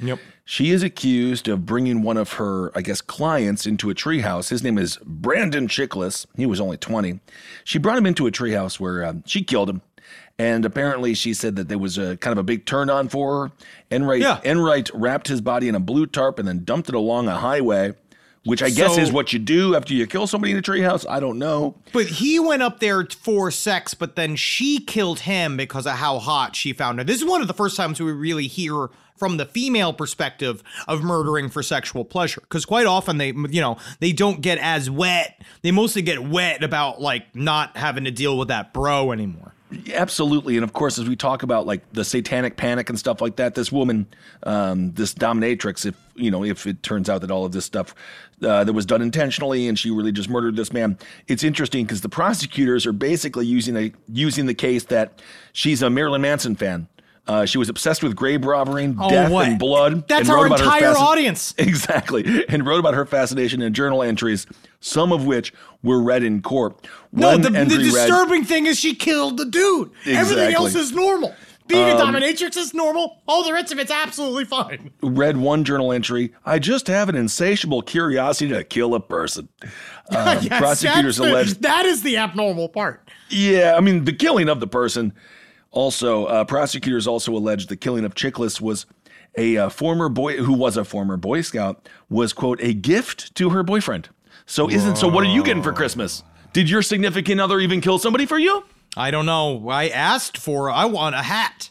She is accused of bringing one of her, I guess, clients into a treehouse. His name is Brandon Chiklis. He was only twenty. She brought him into a treehouse where uh, she killed him. And apparently she said that there was a kind of a big turn on for her. Enright, Yeah. Enright wrapped his body in a blue tarp and then dumped it along a highway, which I guess So- is what you do after you kill somebody in a treehouse. I don't know. But he went up there for sex, but then she killed him because of how hot she found her. This is one of the first times we really hear from the female perspective of murdering for sexual pleasure. Because quite often they, you know, they don't get as wet. They mostly get wet about like not having to deal with that bro anymore. Absolutely. And of course, as we talk about like the satanic panic and stuff like that, this woman, um, this dominatrix, if, you know, if it turns out that all of this stuff uh, that was done intentionally and she really just murdered this man, it's interesting because the prosecutors are basically using a using the case that she's a Marilyn Manson fan. Uh, she was obsessed with grave robbery, Oh, death, what? and blood. That's and wrote our about her entire fascin- audience. Exactly. And wrote about her fascination in journal entries, some of which were read in court. No, One the, the entry read- disturbing thing is she killed the dude. Everything Exactly. else is normal. Being Um, a dominatrix is normal. All the rest of it's absolutely fine. read one journal entry, I just have an insatiable curiosity to kill a person. Uh, Yes, prosecutors that's the- alleged, that is the abnormal part. yeah, I mean, the killing of the person. Also, uh, prosecutors also alleged the killing of Chiklis was a uh, former boy, who was a former Boy Scout, was, quote, a gift to her boyfriend. So isn't, so what are you getting for Christmas? Did your significant other even kill somebody for you? I don't know. I asked for, I want a hat.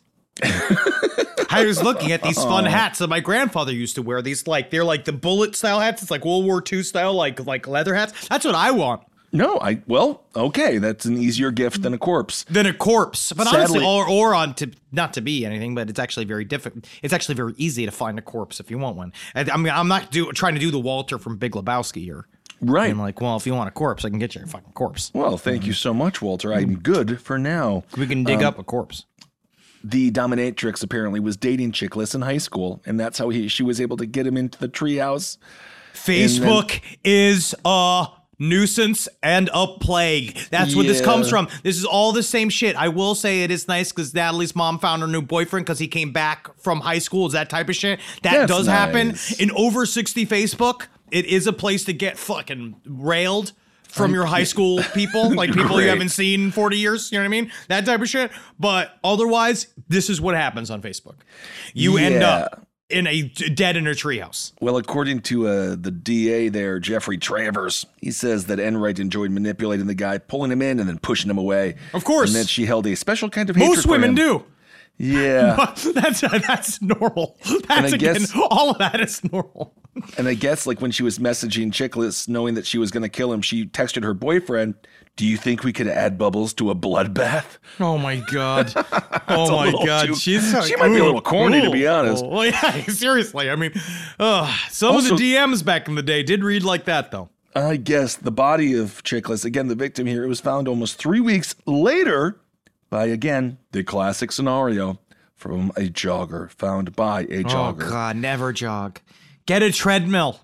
I was looking at these fun hats that my grandfather used to wear. These like, they're like the bullet style hats. It's like World War Two style, like, like leather hats. That's what I want. No, I, well, okay, that's an easier gift than a corpse. Than a corpse. But honestly, Sadly- or, or on to, not to be anything, but it's actually very difficult. It's actually very easy to find a corpse if you want one. I, I mean, I'm not do, trying to do the Walter from Big Lebowski here. Right. I'm like, well, if you want a corpse, I can get you a fucking corpse. Well, thank you so much, Walter. I'm good for now. We can dig up a corpse. The dominatrix apparently was dating Chiklis in high school, and that's how he she was able to get him into the treehouse. Facebook is a nuisance and a plague. That's what this Yeah. comes from. This is all the same shit. I will say it is nice because Natalie's mom found her new boyfriend because he came back from high school. Is that type of shit? That That's does happen. nice. In over sixty Facebook, it is a place to get fucking railed from your high school people, like people you Great. haven't seen in forty years. You know what I mean? That type of shit. But otherwise, this is what happens on Facebook. You end Yeah. up in a dead in a treehouse. Well, according to uh, the D A there, Jeffrey Travers, he says that Enright enjoyed manipulating the guy, pulling him in and then pushing him away. Of course. And that she held a special kind of hatred Most for women him. do. Yeah. that's that's normal. That's I again, guess- all of that is normal. And I guess like when she was messaging Chiklis, knowing that she was going to kill him, she texted her boyfriend, do you think we could add Bubbles to a bloodbath? Oh my god. Oh a my little god. too- She's so, she might be a little corny, to be honest. Oh, well, yeah, seriously. I mean, uh, some Also- of the D Ms back in the day did read like that though. I guess the body of Chiklis, again, the victim here, it was found almost three weeks later by, again, the classic scenario from a jogger, found by a jogger. Oh god, never jog. Get a treadmill.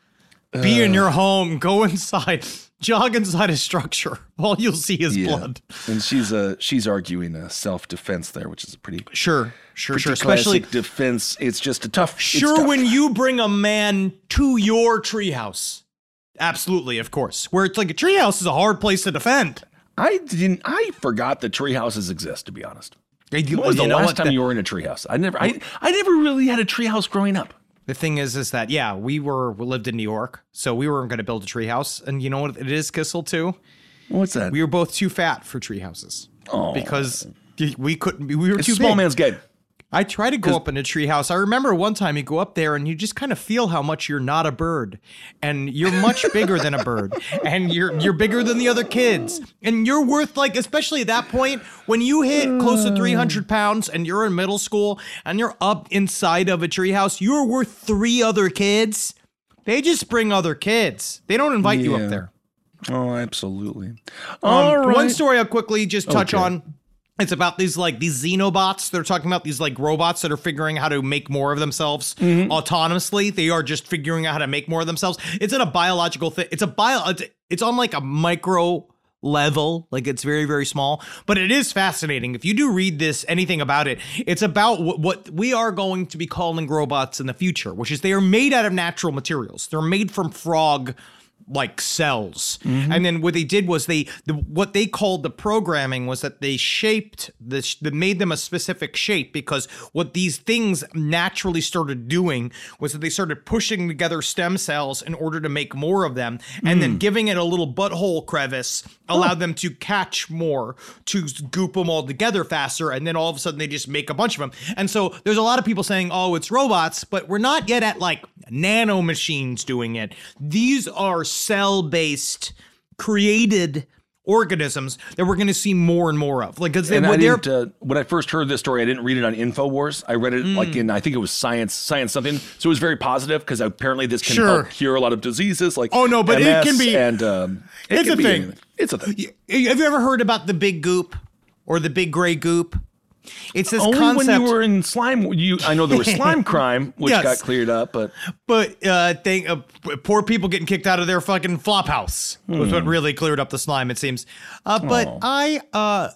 Be in your home. Go inside. Jog inside a structure. All you'll see is blood. And she's uh, she's arguing a self-defense there, which is a pretty, Sure, sure, pretty sure. Especially classic defense. It's just a tough. it's sure tough. when you bring a man to your treehouse. Absolutely, of course. Where it's like a treehouse is a hard place to defend. I didn't. I forgot that tree houses exist. To be honest, When when was the last time you were in a treehouse? I never. I I never really had a treehouse growing up. The thing is, is that yeah, we were we lived in New York, so we were going to build a treehouse, and you know what it is, Kissel too. What's that? We were both too fat for tree houses Oh. because we couldn't. We were It's too a small big. man's game. I try to go up in a treehouse. I remember one time you go up there and you just kind of feel how much you're not a bird, and you're much bigger than a bird, and you're you're bigger than the other kids, and you're worth like, especially at that point when you hit close to three hundred pounds and you're in middle school and you're up inside of a treehouse, you're worth three other kids. They just bring other kids. They don't invite you Yeah. up there. Oh, absolutely. Um, All right. One story I'll quickly just touch Okay. on. It's about these like these xenobots. They're talking about these like robots that are figuring how to make more of themselves Mm-hmm. autonomously. They are just figuring out how to make more of themselves. It's in a biological thing. It's a bio. It's, it's on like a micro level. Like it's very, very small, but it is fascinating. If you do read this, anything about it, it's about what, what we are going to be calling robots in the future, which is they are made out of natural materials. They're made from frog like cells. Mm-hmm. And then what they did was they, the, what they called the programming was that they shaped this, they made them a specific shape, because what these things naturally started doing was that they started pushing together stem cells in order to make more of them. And mm. then giving it a little butthole crevice allowed oh. them to catch more, to goop them all together faster. And then all of a sudden they just make a bunch of them. And so there's a lot of people saying, oh, it's robots, but we're not yet at like nano machines doing it. These are cell-based, created organisms that we're going to see more and more of. Like, because and I didn't, uh, when I first heard this story, I didn't read it on InfoWars. I read it mm. like in, I think it was Science, Science something. So it was very positive, because apparently this can sure. help cure a lot of diseases, like oh no, but M S, it can be. And um, it it's can a be thing. Anything. It's a thing. Have you ever heard about the big goop or the big gray goop? It's this Only concept. when you were in slime, you I know there was slime crime, which yes. got cleared up, but but uh, they, uh, poor people getting kicked out of their fucking flop house hmm. was what really cleared up the slime, it seems. Uh, but oh. I, uh,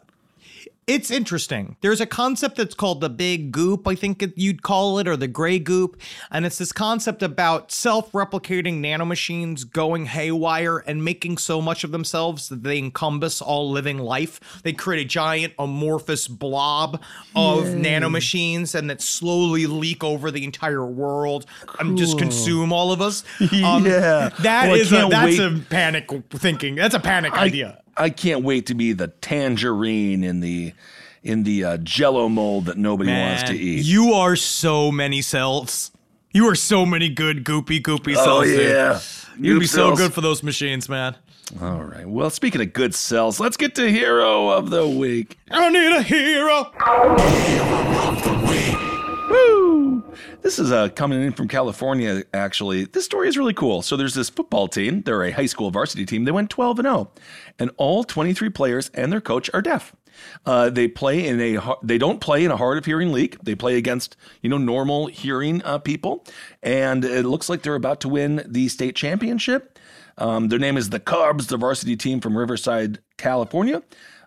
it's interesting. There's a concept that's called the big goop, I think you'd call it, or the gray goop. And it's this concept about self-replicating nanomachines going haywire and making so much of themselves that they encompass all living life. They create a giant amorphous blob of Yay. nanomachines, and that slowly leak over the entire world cool. and just consume all of us. Um, yeah. That well, is a, that's wait. a panic thinking. That's a panic I, idea. I can't wait to be the tangerine in the in the uh, Jello mold that nobody Man, wants to eat. You are so many cells. You are so many good goopy goopy cells. Oh yeah, dude. You'd be cells. so good for those machines, man. All right. Well, speaking of good cells, let's get to Hero of the Week. I need a hero. Hero of the Week. Woo! This is uh, coming in from California, actually. This story is really cool. So there's this football team. They're a high school varsity team. They went twelve and oh, and all twenty-three players and their coach are deaf. Uh, they play in a they don't play in a hard of hearing league. They play against, you know, normal hearing uh, people, and it looks like they're about to win the state championship. Um, their name is the Cubs, the varsity team from Riverside, California.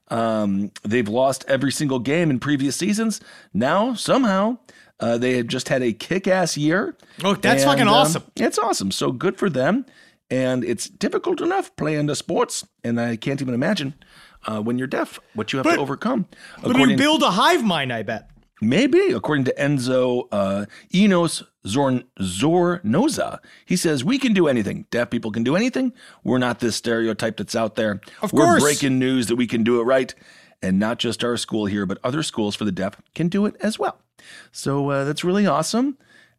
Um, they've lost every single game in previous seasons. Now, somehow, uh, they have just had a kick-ass year. Oh, that's and, fucking awesome. Um, it's awesome. So good for them. And it's difficult enough playing the sports, and I can't even imagine uh, when you're deaf what you have but, to overcome. But you build a hive mind, I bet. Maybe, according to Enzo uh, Enos Zorn, Zornoza, he says, we can do anything. Deaf people can do anything. We're not this stereotype that's out there. Of We're course. breaking news that we can do it right. And not just our school here, but other schools for the deaf can do it as well. So uh, that's really awesome.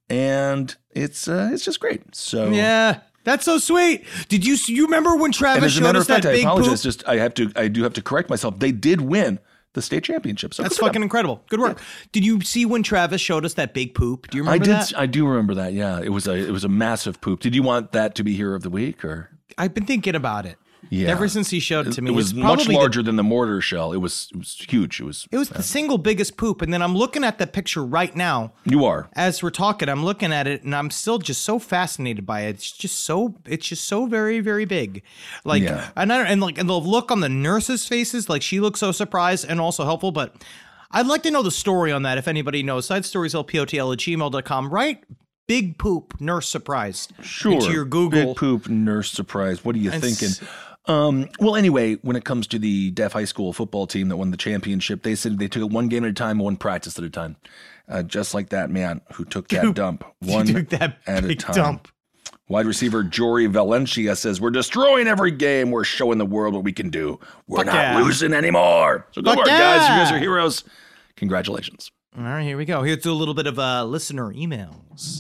And it's uh, it's just great. So yeah. That's so sweet. Did you you remember when Travis showed us that fact, big I apologize. poop? Just I have to I do have to correct myself. They did win the state championship. So that's fucking them. incredible. Good work. Yeah. Did you see when Travis showed us that big poop? Do you remember I did, that? I do remember that. Yeah, it was a it was a massive poop. Did you want that to be Hero of the Week or? I've been thinking about it. Yeah. Ever since he showed it to me, it was it's much larger the, than the mortar shell. It was it was huge. It was it was uh, the single biggest poop. And then I'm looking at the picture right now. You are as we're talking. I'm looking at it, and I'm still just so fascinated by it. It's just so it's just so very very big, like yeah. and I, and like and the look on the nurses' faces, like she looks so surprised and also helpful. But I'd like to know the story on that if anybody knows. Side stories L P O T L at gmail dot com. Right. Big poop, nurse surprised. Sure. Into your Google. Big poop, nurse surprised. What are you and thinking? S- Um, well, anyway, when it comes to the deaf high school football team that won the championship, they said they took it one game at a time, one practice at a time. Uh, just like that man who took that dump one took that at big a time. Dump. Wide receiver Jory Valencia says, we're destroying every game. We're showing the world what we can do. We're Fuck not yeah. losing anymore. So good Fuck work, yeah. guys. You guys are heroes. Congratulations. All right, here we go. Here's a little bit of uh, listener emails.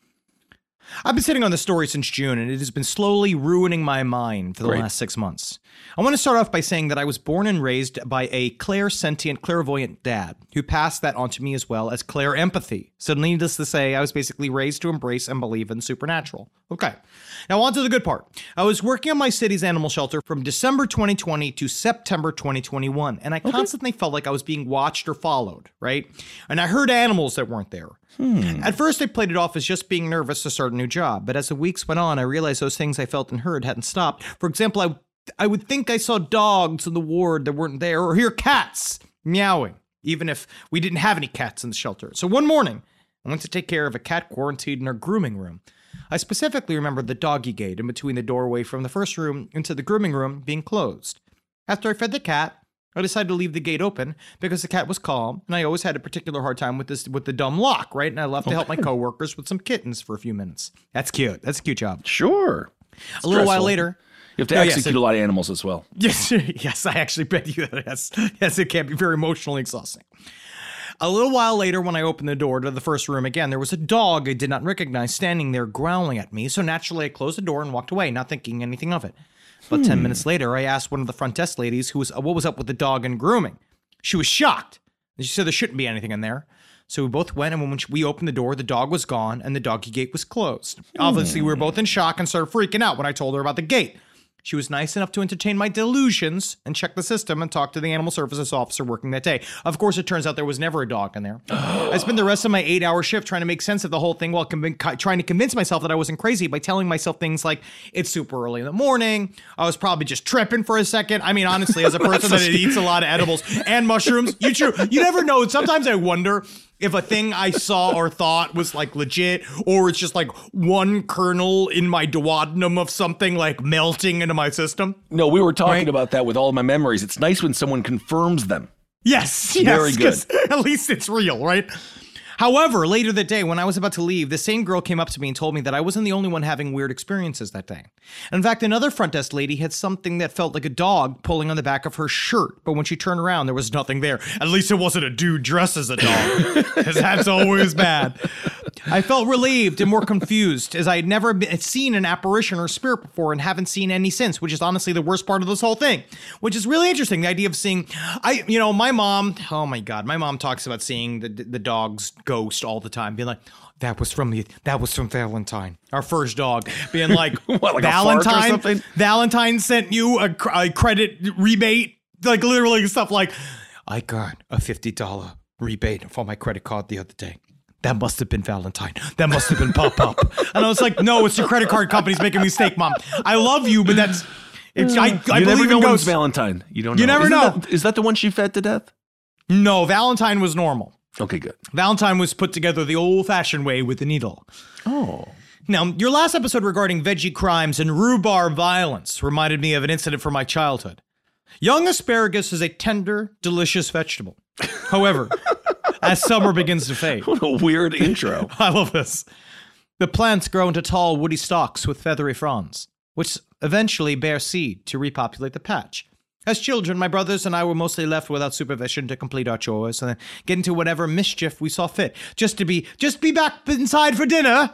I've been sitting on this story since June, and it has been slowly ruining my mind for the Great. last six months. I want to start off by saying that I was born and raised by a clairsentient, clairvoyant dad who passed that on to me as well as clair empathy. So needless to say, I was basically raised to embrace and believe in supernatural. Okay, now on to the good part. I was working on my city's animal shelter from December twenty twenty to September twenty twenty-one, and I okay. constantly felt like I was being watched or followed, right? And I heard animals that weren't there. Hmm. At first, I played it off as just being nervous to start a new job, but as the weeks went on, I realized those things I felt and heard hadn't stopped. For example, I I would think I saw dogs in the ward that weren't there, or hear cats meowing, even if we didn't have any cats in the shelter. So one morning, I went to take care of a cat quarantined in our grooming room. I specifically remember the doggy gate in between the doorway from the first room into the grooming room being closed. After I fed the cat, I decided to leave the gate open because the cat was calm, and I always had a particular hard time with this with the dumb lock, right? And I left to help my coworkers with some kittens for a few minutes. That's cute. That's a cute job. Sure. A little while later, you have to Oh, execute yes, it- a lot of animals as well. Yes, yes, I actually bet you that. Yes, yes, it can be very emotionally exhausting. A little while later, when I opened the door to the first room again, there was a dog I did not recognize standing there growling at me. So naturally, I closed the door and walked away, not thinking anything of it. But ten minutes later, I asked one of the front desk ladies who was what was up with the dog and grooming. She was shocked. And she said there shouldn't be anything in there. So we both went, and when we opened the door, the dog was gone, and the doggy gate was closed. Obviously, we were both in shock and started freaking out when I told her about the gate. She was nice enough to entertain my delusions and check the system and talk to the animal services officer working that day. Of course, it turns out there was never a dog in there. I spent the rest of my eight-hour shift trying to make sense of the whole thing while conv- trying to convince myself that I wasn't crazy by telling myself things like, it's super early in the morning, I was probably just tripping for a second. I mean, honestly, as a person that eats a lot of edibles and mushrooms, you true, you never know. Sometimes I wonder if a thing I saw or thought was like legit, or it's just like one kernel in my duodenum of something like melting into my system. No, we were talking Right. about that with all of my memories. It's nice when someone confirms them. Yes, Very yes, good. 'cause at least it's real, right? However, later that day, when I was about to leave, the same girl came up to me and told me that I wasn't the only one having weird experiences that day. In fact, another front desk lady had something that felt like a dog pulling on the back of her shirt, but when she turned around, there was nothing there. At least it wasn't a dude dressed as a dog, because that's always bad. I felt relieved and more confused, as I had never been, seen an apparition or spirit before and haven't seen any since, which is honestly the worst part of this whole thing, which is really interesting. The idea of seeing, I, you know, my mom, oh my God, my mom talks about seeing the, the dog's ghost all the time, being like, that was from the, that was from Valentine, our first dog, being like, What, like a fart or Valentine, something? Valentine sent you a, cr- a credit rebate, like literally stuff like, I got a fifty dollars rebate for my credit card the other day. That must have been Valentine. That must have been Pop Up. And I was like, no, it's your credit card company's making a mistake, Mom. I love you, but that's, it's, I, I you believe never know in when it's ghosts. Valentine. You don't know. You never Isn't know. That, is that the one she fed to death? No, Valentine was normal. Okay, good. Valentine was put together the old-fashioned way with the needle. Oh. Now, your last episode regarding veggie crimes and rhubarb violence reminded me of an incident from my childhood. Young asparagus is a tender, delicious vegetable. However, as summer begins to fade, What a weird intro. I love this. The plants grow into tall, woody stalks with feathery fronds, which eventually bear seed to repopulate the patch. As children, my brothers and I were mostly left without supervision to complete our chores and then get into whatever mischief we saw fit, just to be, just be back inside for dinner.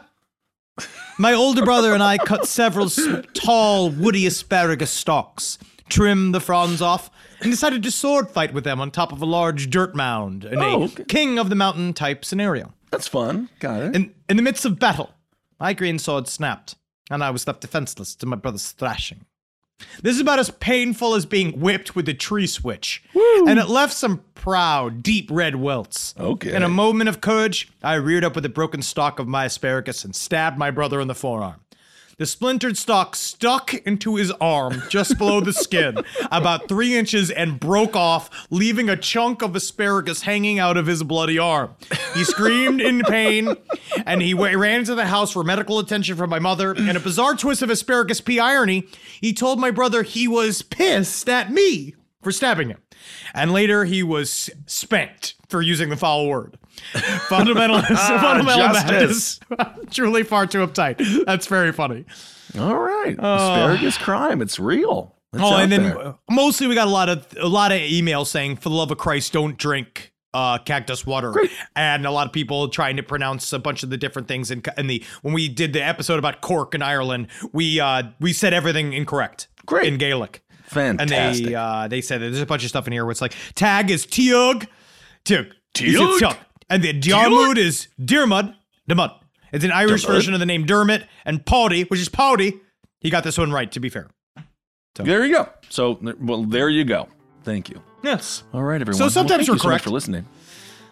My older brother and I cut several s- tall, woody asparagus stalks, trimmed the fronds off, and decided to sword fight with them on top of a large dirt mound in Oh, a okay. king of the mountain type scenario. That's fun. Got it. In, in the midst of battle, my green sword snapped, and I was left defenseless to my brother's thrashing. This is about as painful as being whipped with a tree switch, and it left some proud, deep red welts. Okay. In a moment of courage, I reared up with a broken stalk of my asparagus and stabbed my brother in the forearm. The splintered stalk stuck into his arm just below the skin, about three inches, and broke off, leaving a chunk of asparagus hanging out of his bloody arm. He screamed in pain, and he wa- ran into the house for medical attention from my mother. In a bizarre twist of asparagus pea irony, he told my brother he was pissed at me for stabbing him. And later he was spanked for using the foul word. Fundamentalist, Ah, fundamental justice. madness. Truly far too uptight. That's very funny. All right. Asparagus crime. It's real. It's Oh, out and then there. uh, mostly we got a lot of a lot of emails saying, "For the love of Christ, don't drink uh, cactus water." Great. And a lot of people trying to pronounce a bunch of the different things. In, in the when we did the episode about Cork in Ireland, we uh, we said everything incorrect. Great. In Gaelic. Fantastic. And they uh, they said that there's a bunch of stuff in here where it's like tag is tiug, tiug, Tiug? tiug, and the Diarmid is Diarmid, Dermot. It's an Irish Dermot? version of the name Dermot, and Paudy, which is Pouty. He got this one right, to be fair. There you go. So, well, there you go. Thank you. Yes. All right, everyone. So sometimes well, thank we're you so much correct. for listening.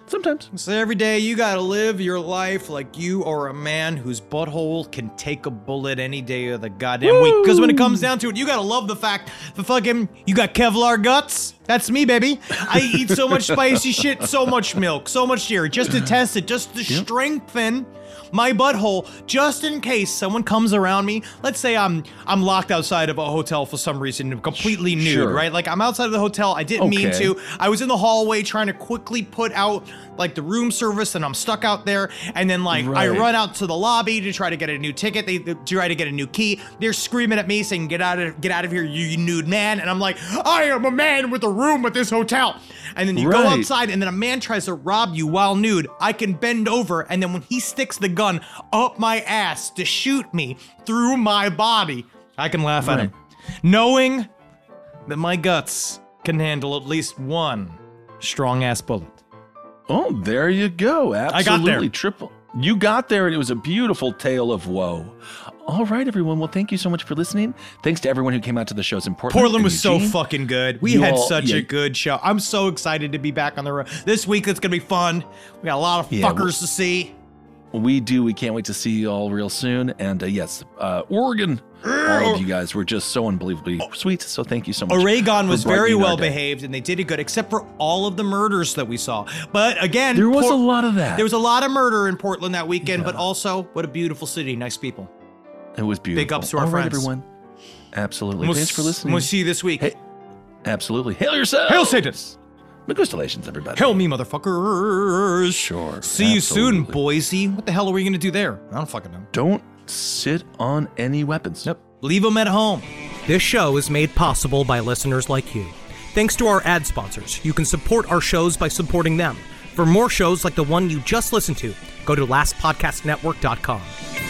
Sometimes. So every day you gotta live your life like you are a man whose butthole can take a bullet any day of the goddamn week. Because when it comes down to it, you gotta love the fact that fucking you got Kevlar guts. That's me, baby. I eat so much spicy shit, so much milk, so much dairy, just to test it, just to Yep. strengthen my butthole, just in case someone comes around me. Let's say I'm I'm locked outside of a hotel for some reason, completely nude, Sure. right? Like I'm outside of the hotel. I didn't mean Okay. to. I was in the hallway trying to quickly put out like the room service, and I'm stuck out there. And then like I Right. run out to the lobby to try to get a new ticket. They, they try to get a new key. They're screaming at me saying, "Get out of get out of here, you nude man!" And I'm like, "I am a man with a room at this hotel." And then you go Right. outside, and then a man tries to rob you while nude. I can bend over, and then when he sticks the gun up my ass to shoot me through my body, I can laugh at Right. him, knowing that my guts can handle at least one strong ass bullet. Oh, there you go. Absolutely. got there. Triple. You got there, and it was a beautiful tale of woe. All right, everyone. Well, thank you so much for listening. Thanks to everyone who came out to the shows in Portland. Portland and was so Eugene. fucking good. We You had all- such yeah. a good show. I'm so excited to be back on the road. This week it's gonna be fun. We got a lot of Yeah, fuckers well- to see. We do. We can't wait to see you all real soon. And uh, yes, uh, Oregon, all of you guys were just so unbelievably sweet. So thank you so much. Oregon for was very brightening our well day. behaved, and they did it good, except for all of the murders that we saw. But again, There was Por- a lot of that. There was a lot of murder in Portland that weekend, Yeah. but also what a beautiful city, nice people. It was beautiful. Big ups to our All right, friends. everyone. Absolutely. We'll Thanks for s- listening. We'll see you this week. Hey, absolutely. Hail yourself. Hail Satan! Congratulations, everybody. Hail me, motherfuckers! Sure. See you soon, absolutely. Boise. What the hell are we gonna do there? I don't fucking know. Don't sit on any weapons. Nope. Leave them at home. This show is made possible by listeners like you. Thanks to our ad sponsors, you can support our shows by supporting them. For more shows like the one you just listened to, go to last podcast network dot com.